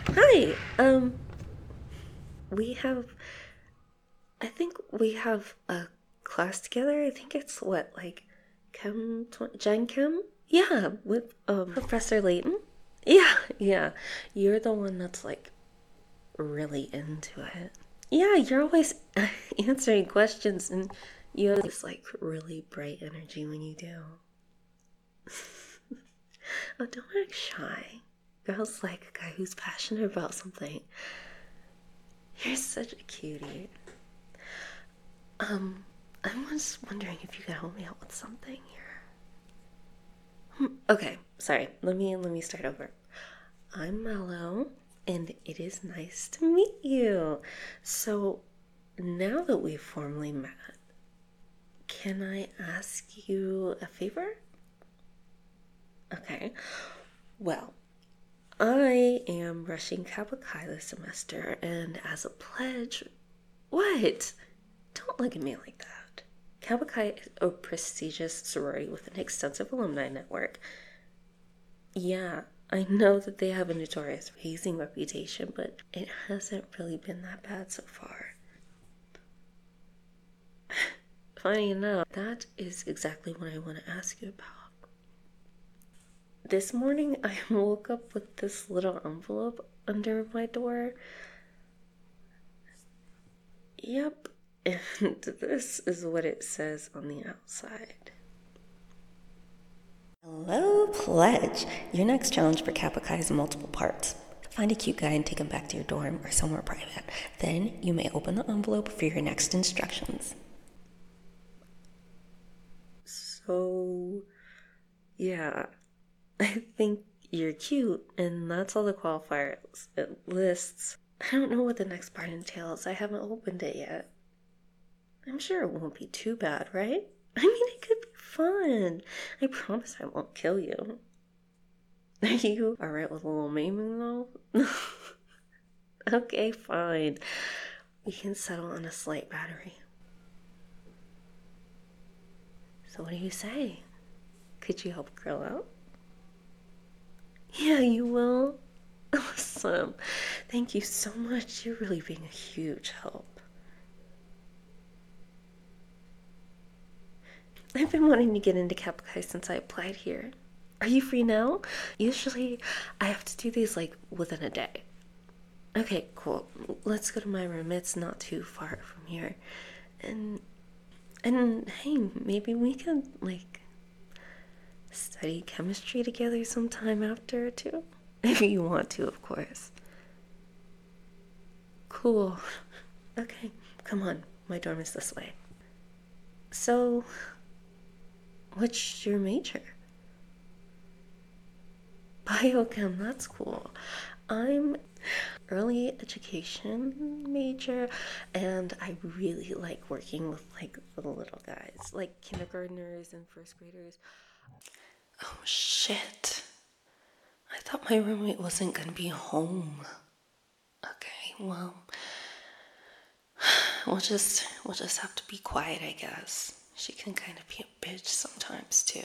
Hi. We have. I think we have a class together. I think it's what, like, Gen Chem? Yeah, with Professor Layton. Yeah, yeah. You're the one that's like really into it. Yeah, you're always answering questions, and you have this like really bright energy when you do. Oh, don't act shy. Girls like a guy who's passionate about something. You're such a cutie. Um, I was wondering if you could help me out with something here. Okay, sorry. Let me start over. I'm Mello, and it is nice to meet you. So, now that we've formally met, can I ask you a favor? Okay. Well, I am rushing Kappa Chi this semester, and as a pledge, what? Don't look at me like that. Kappa Chi is a prestigious sorority with an extensive alumni network. Yeah, I know that they have a notorious hazing reputation, but it hasn't really been that bad so far. Funny enough, that is exactly what I want to ask you about. This morning, I woke up with this little envelope under my door. Yep, and this is what it says on the outside. Hello, Pledge. Your next challenge for Kappa Chi is multiple parts. Find a cute guy and take him back to your dorm or somewhere private. Then you may open the envelope for your next instructions. So, yeah, I think you're cute, and that's all the qualifiers it lists. I don't know what the next part entails. I haven't opened it yet. I'm sure it won't be too bad, right? I mean, it could be fun. I promise I won't kill you. Are you alright with a little maiming, though? Okay, fine. We can settle on a slight battery. So, what do you say? Could you help a girl out? Yeah, you will. Awesome. Thank you so much. You're really being a huge help. I've been wanting to get into Kappa Chi since I applied here. Are you free now? Usually, I have to do these like within a day. Okay, cool. Let's go to my room. It's not too far from here. And and hey, maybe we can like study chemistry together sometime after too. If you want to, of course. Cool. Okay, come on. My dorm is this way. So, what's your major? Biochem, that's cool. I'm early education major, and I really like working with like the little guys, like kindergartners and first graders. Oh shit. I thought my roommate wasn't gonna be home. Okay, well, we'll just have to be quiet, I guess. She can kind of be a bitch sometimes too.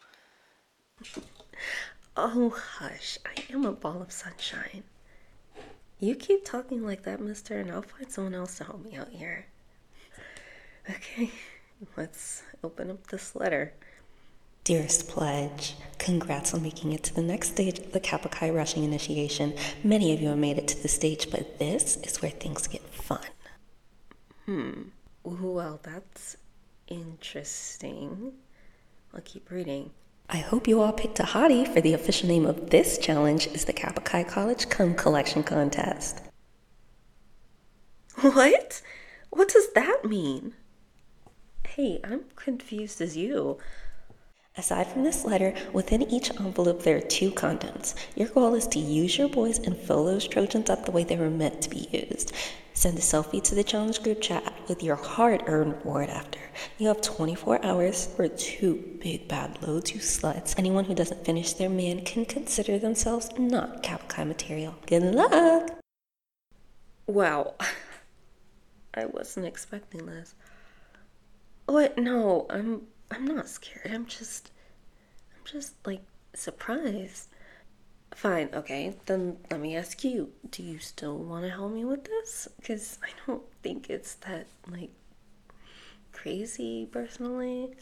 Oh, hush. I am a ball of sunshine. You keep talking like that, mister, and I'll find someone else to help me out here. Okay, let's open up this letter. Dearest Pledge, congrats on making it to the next stage of the Kappa Chi rushing initiation. Many of you have made it to this stage, but this is where things get fun. Well, that's interesting. I'll keep reading. I hope you all picked a hottie, for the official name of this challenge is the Kappa Chi College Cum Collection Contest. What? What does that mean? Hey, I'm confused as you. Aside from this letter, within each envelope there are two contents. Your goal is to use your boys and fill those Trojans up the way they were meant to be used. Send a selfie to the challenge group chat with your hard-earned reward after. You have 24 hours for two big bad loads, you sluts. Anyone who doesn't finish their man can consider themselves not Kappa Chi material. Good luck! Wow, I wasn't expecting this. What? No, I'm not scared. I'm just like surprised. Fine, okay. Then let me ask you, do you still want to help me with this? Because I don't think it's that, like, crazy, personally.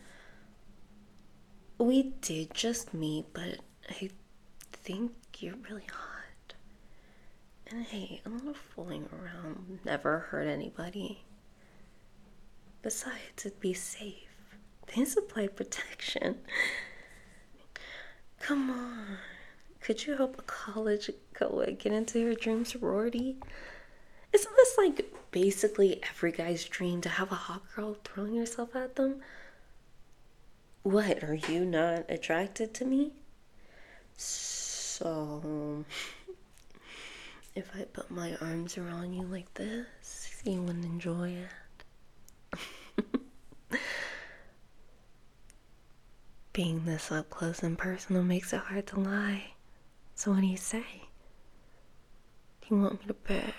We did just meet, but I think you're really hot. And hey, a little fooling around never hurt anybody. Besides, it'd be safe. They supply protection. Come on. Could you help a college co-ed get into her dream sorority? Isn't this like basically every guy's dream to have a hot girl throwing herself at them? What, are you not attracted to me? So, if I put my arms around you like this, you wouldn't enjoy it. Being this up close and personal makes it hard to lie. So what do you say? Do you want me to beg?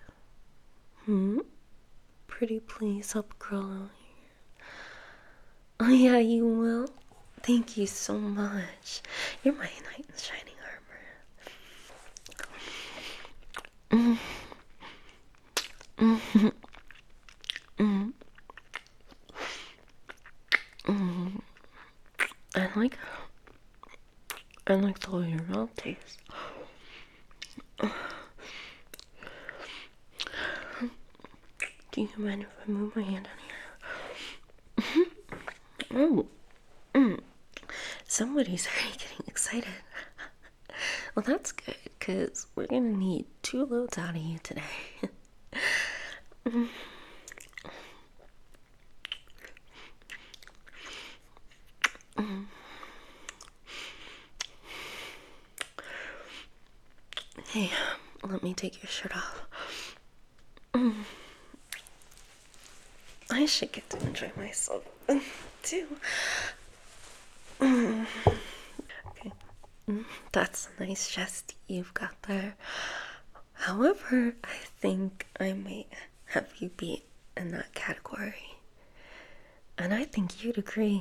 Pretty please help a girl out here. Oh yeah, you will? Thank you so much. You're my knight in shining armor. I like the way your mouth tastes. Do you mind if I move my hand on here? Oh, somebody's already getting excited. Well, that's good, because we're gonna need 2 loads out of you today. Hey, let me take your shirt off. I should get to enjoy myself, too. Okay, that's a nice chest you've got there. However, I think I might have you beat in that category. And I think you'd agree.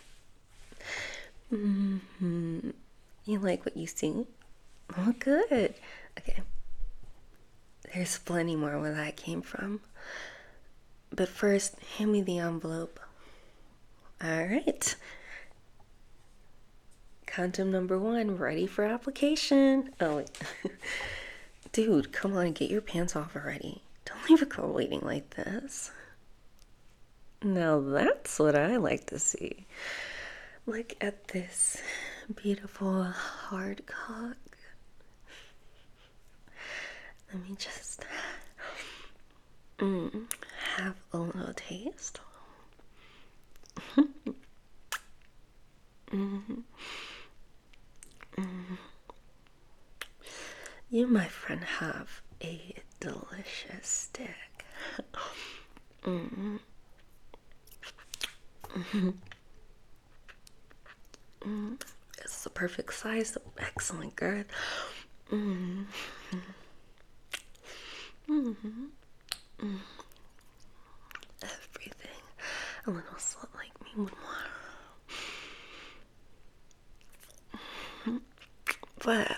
You like what you see? Oh, good. Okay. There's plenty more where that came from. But first, hand me the envelope. Alright. Condom number 1, ready for application. Oh, wait. Dude, come on, get your pants off already. Don't leave a girl waiting like this. Now that's what I like to see. Look at this beautiful hard cock. Let me just have a little taste. You, my friend, have a delicious stick. It's the perfect size, excellent girth. Everything a little slut like me would want. But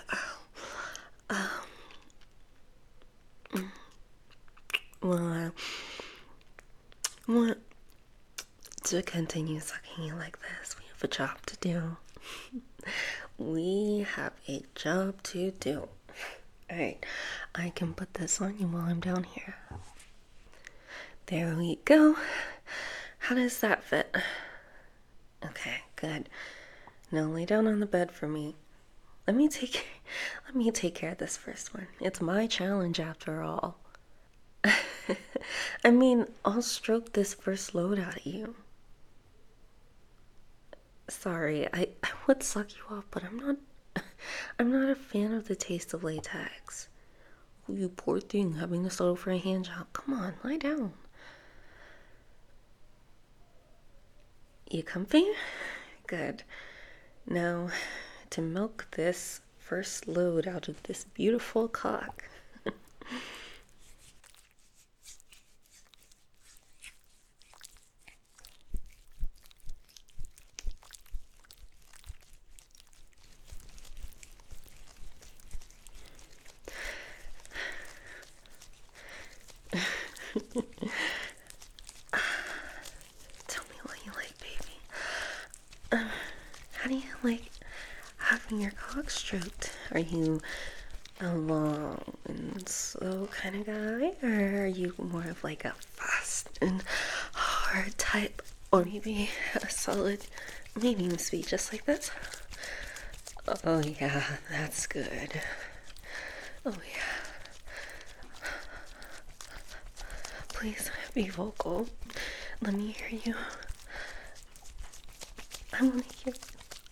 well, I want to continue sucking you like this. We have a job to do. We have a job to do. Alright, I can put this on you while I'm down here. There we go. How does that fit? Okay, good. Now lay down on the bed for me. Let me take care of this first one. It's my challenge after all. I mean, I'll stroke this first load out of you. Sorry, I would suck you off, but I'm not a fan of the taste of latex. Oh, you poor thing, having to settle for a hand job. Come on, lie down. You comfy? Good. Now, to milk this first load out of this beautiful cock. How do you like having your cock stroked? Are you a long and slow kind of guy, or are you more of like a fast and hard type, or maybe a solid medium speed, just like this? Oh yeah, that's good. Oh yeah. Please be vocal. Let me hear you. I want to hear.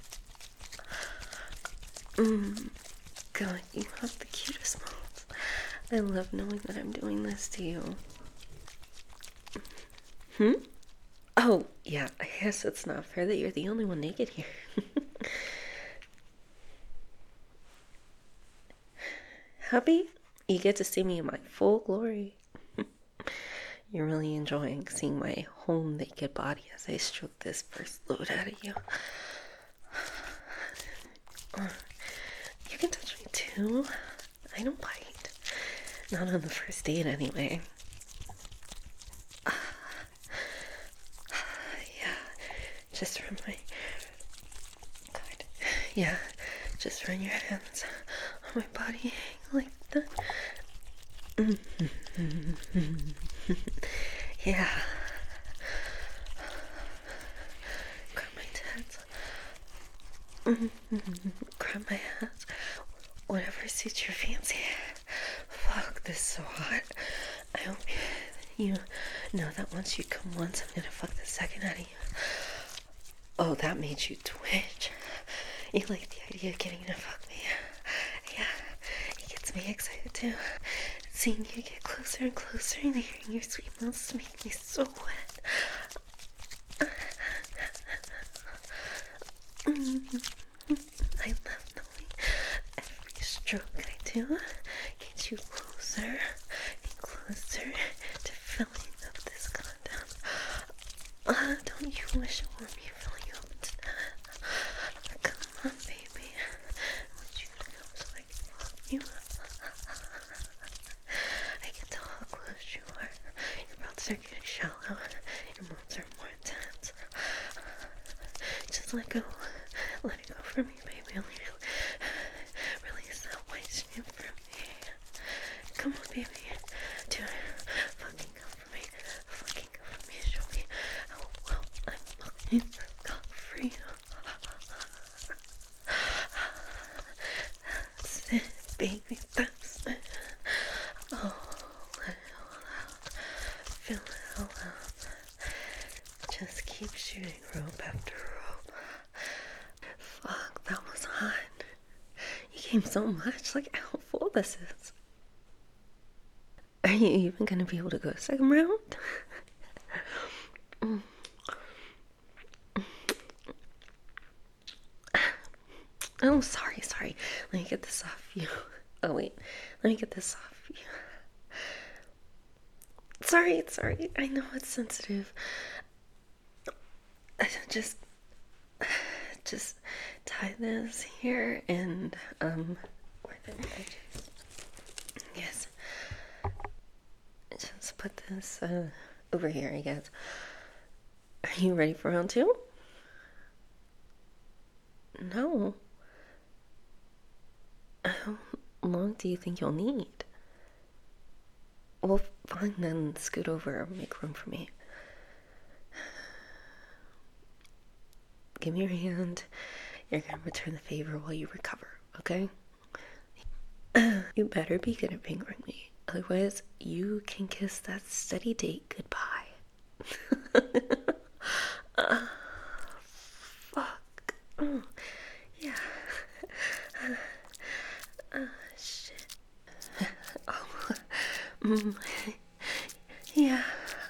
God, you have the cutest mouth. I love knowing that I'm doing this to you. Oh, yeah, I guess it's not fair that you're the only one naked here. Happy? You get to see me in my full glory. You're really enjoying seeing my whole naked body as I stroke this first load out of you. You can touch me too. I don't bite. Not on the first date, anyway. Yeah, just run my. God. Yeah, just run your hands on my body like that. Yeah. Grab my tits. Grab my hands. Whatever suits your fancy. Fuck, this is so hot. I hope you know that once you come once, I'm gonna fuck the second out of you. Oh, that made you twitch. You like the idea of getting to fuck me. Yeah, it gets me excited too. Seeing you get closer and closer and hearing your sweet mouths make me so wet. I love knowing every stroke I do gets you closer and closer to filling up this condom. Don't you wish it were me filling up to that? Come on, baby. I want you to come so I can fuck you. I can tell how close you are. Your mouths are getting shallow. Your mouths are more intense. Just let go. Let it go from me, baby. Release that white stream from me. Come on, baby. Do it. Fucking go for me. Fucking go for me. Show me how well I'm fucking got for you. That's it, baby. That's it. Oh, let it all out. Feel it all out. Just keep shooting rope after rope. Fuck, that was hot. You came so much. Like how full this is. Are you even gonna be able to go second round? Oh, sorry. Let me get this off you. Oh, wait. Let me get this off you. Sorry. I know it's sensitive. Just tie this here and, where did I just... Yes. Just put this, over here, I guess. Are you ready for round two? No. How long do you think you'll need? Well, fine then, scoot over, make room for me. Give me your hand. You're gonna return the favor while you recover, okay? You better be good at fingering me. Otherwise, you can kiss that steady date goodbye. Fuck. Oh, yeah. Shit. Oh, yeah.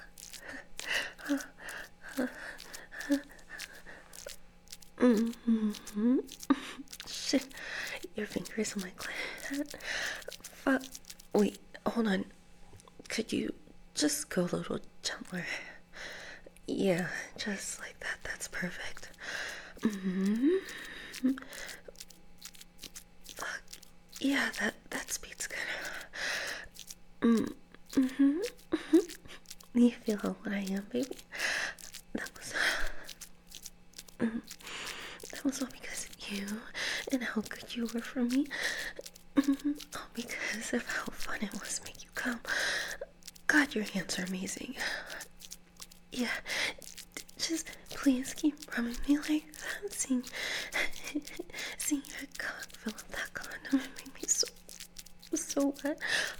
Shit. Your fingers on my clit. Fuck. Wait, hold on. Could you just go a little gentler? Yeah, just like that. That's perfect. Fuck. Yeah, that speed's good. You feel how what I am, baby? That It was all because of you and how good you were for me. All because of how fun it was to make you come. God, your hands are amazing. Yeah, just please keep rubbing me like that. Seeing your cock fill up that condom and make me so wet.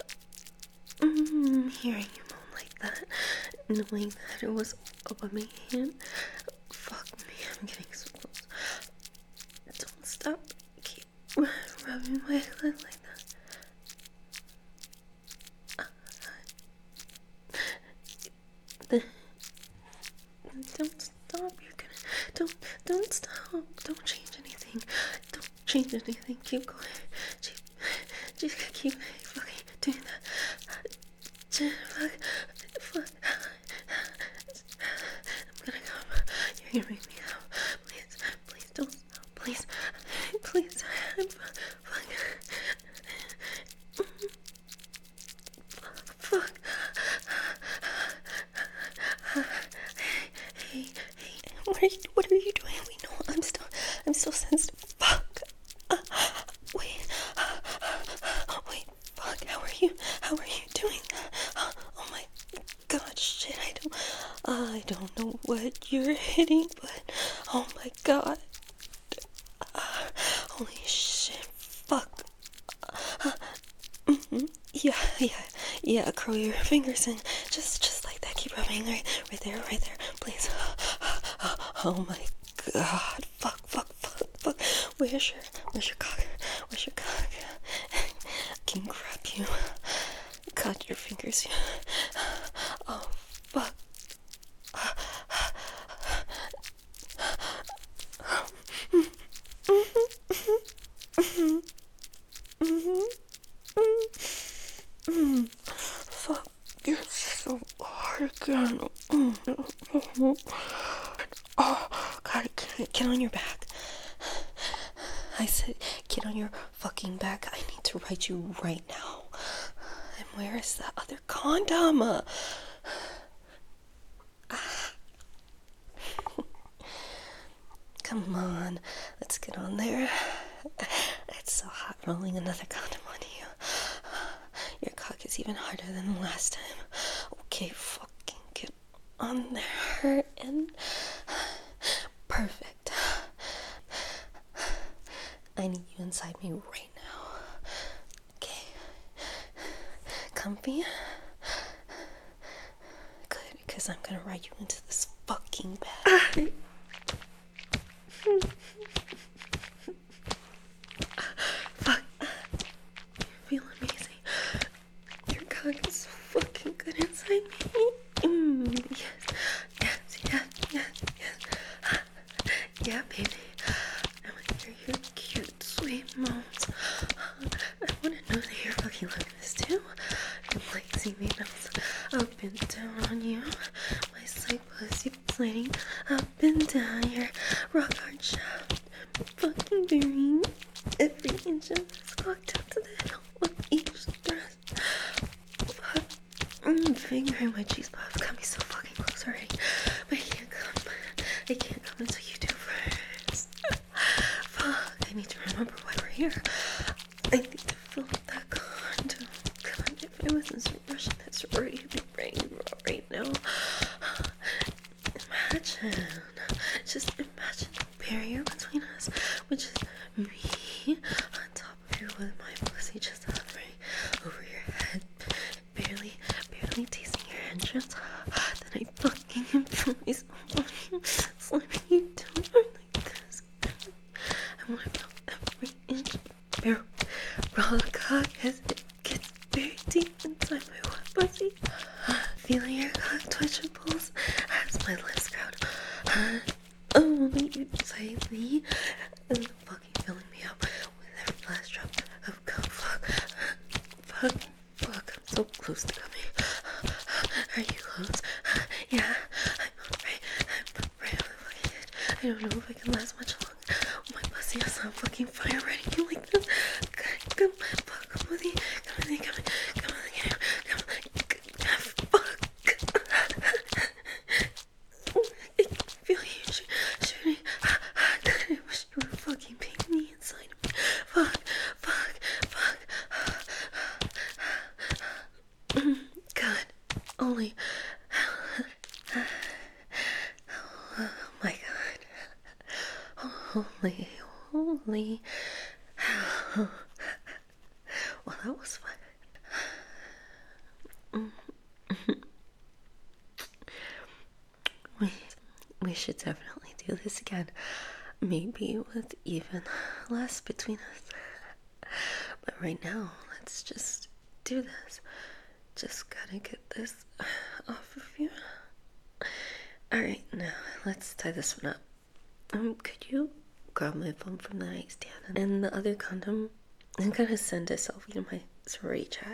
Hearing you moan like that, knowing that it was up on my hand. Fuck me, I'm getting so close. Don't stop. Keep rubbing my clit like that. Don't stop. You're gonna. Don't stop. Don't change anything. Don't change anything. Keep going. Just keep fucking doing that. Just fuck. I'm gonna come. You're gonna make me come. Please don't stop. Please. I'm fuck. Hey. What are you doing? We know I'm still sensitive. Fuck. Wait, fuck. How are you doing? Oh my god, shit. I don't know what you're hitting, but oh my god. Holy shit. Fuck. Yeah, curl your fingers and just like that. Keep rubbing right there, please. Oh my god. Fuck. Where's your cock? I can grab you. Cut your fingers. Oh, fuck. Fuck, you're so hard again. Oh, God, get on your back. I said, get on your fucking back. I need to write you right now. And where is that other condom? Come on, let's get on there. It's so hot rolling another condom on you. Your cock is even harder than the last time. Okay, fucking get on there and perfect. I need you inside me right now. Okay. Comfy? Good, because I'm gonna ride you into this fucking bed. Fuck. You feel amazing. Your cock is so fucking good inside me. Yes. Yeah, baby. I want to hear your cute, sweet moans. I want to know that you're fucking loving this too. You like seeing me bounce up and down on you. My slight pussy sliding up and down your rock hard shaft. Fucking burying every inch of this cock down to the hill with each thrust. Fingering my cheese puffs got me so fucking close already. But I can't come until you do first. Fuck, I need to remember why we're here. I need to fill up that condom. God, if I wasn't so rushing that sorority, I'd be praying right now. Just imagine the barrier between us, which is me on top of you with my pussy just hovering over your head, barely tasting your entrance. Then I fucking employ myself, slamming you down like this. I want to feel every inch of your raw cock as it gets very deep inside my wet pussy. Feeling your cock twitch and pulse as my lips crowd. Only you tightly and fucking filling me up with every last drop of cum. Fuck, I'm so close to coming. Are you close? Yeah, I'm right on the fucking edge. I don't know if I can last much longer. My pussy is on fucking fire already. You like this? Come with me. Fuck. I feel you shooting. I wish you slowly. Well, that was fun. We, we should definitely do this again. Maybe with even less between us. But right now, let's just do this. Just gotta get this off of you. Alright, now let's tie this one up. Could you grab my phone from the nightstand and the other condom? I'm gonna send a selfie to my sorority chat.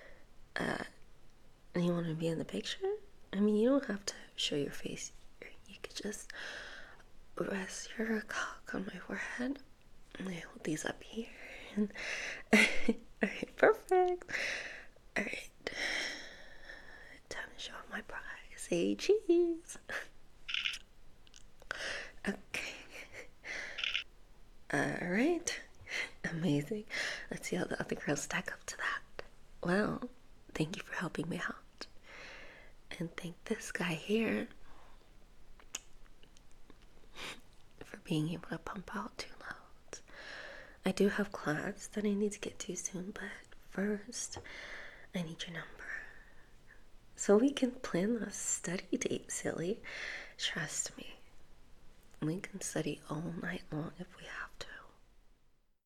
And you want to be in the picture? I mean, you don't have to show your face. You could just rest your cock on my forehead. And I hold these up here. And alright, perfect. Alright. Time to show off my prize. Say cheese. Okay. Alright. Amazing. Let's see how the other girls stack up to that. Well, thank you for helping me out. And thank this guy here for being able to pump out 2 loads. I do have class that I need to get to soon, but first, I need your number. So we can plan a study date, silly. Trust me. We can study all night long if we have to.